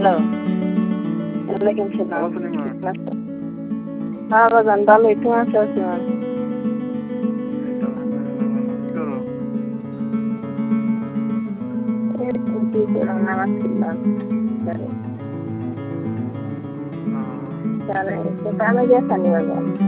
Hello, ওয়ালাইকুম সালাম। ভালো আছেন ইমা? কেমন আছো? হ্যাঁ বাজান ভালোই, তুমি আছো কেমন? এই তো আলহামদুলিল্লাহ ভালো। কি করো? এই তো কি করলাম, নামাজ পড়লাম। আহ, তাহলে কামে গেছেন বাজান?